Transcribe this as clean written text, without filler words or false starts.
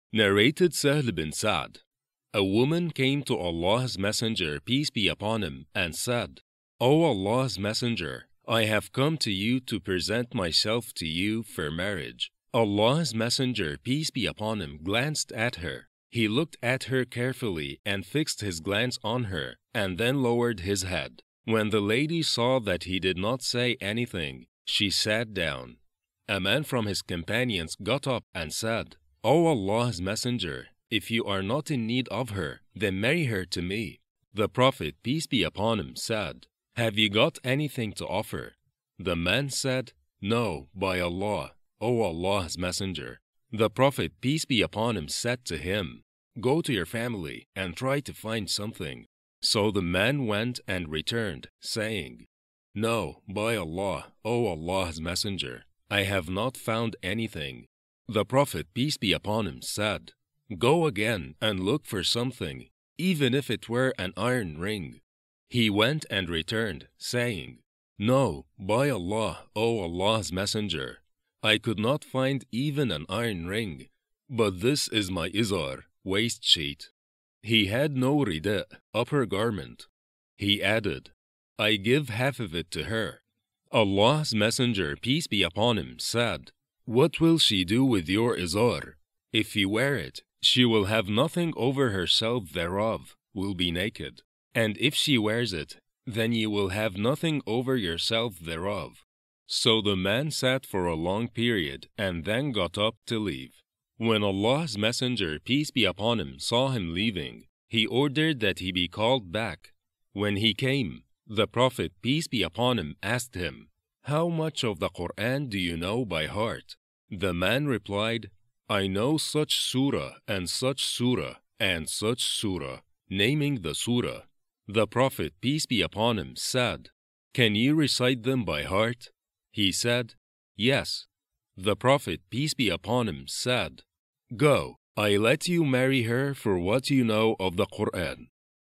Narrated Sahl bin Sa'd. A woman came to Allah's Messenger, peace be upon him, and said, O Allah's Messenger, I have come to you to present myself to you for marriage. Allah's Messenger, peace be upon him, glanced at her. He looked at her carefully and fixed his glance on her, and then lowered his head. When the lady saw that he did not say anything, she sat down. A man from his companions got up and said, O Allah's Messenger, if you are not in need of her, then marry her to me. The Prophet, peace be upon him, said, Have you got anything to offer? The man said, No, by Allah, O Allah's Messenger. The Prophet, peace be upon him, said to him, Go to your family and try to find something. So the man went and returned, saying, No, by Allah, O Allah's Messenger, I have not found anything. The Prophet, peace be upon him, said, Go again and look for something, even if it were an iron ring. He went and returned, saying, No, by Allah, O Allah's Messenger, I could not find even an iron ring, but this is my izar, waist sheet. He had no rida, upper garment. He added, I give half of it to her. Allah's Messenger, peace be upon him, said, What will she do with your izar? If you wear it, she will have nothing over herself thereof, will be naked. And if she wears it, then you will have nothing over yourself thereof. So the man sat for a long period and then got up to leave. When Allah's Messenger, peace be upon him, saw him leaving, he ordered that he be called back. When he came, the Prophet, peace be upon him, asked him, How much of the Quran do you know by heart? The man replied, I know such surah and such surah and such surah, naming the surah. The Prophet, peace be upon him, said, Can you recite them by heart? He said, Yes. The Prophet, peace be upon him, said, Go, I let you marry her for what you know of the Quran.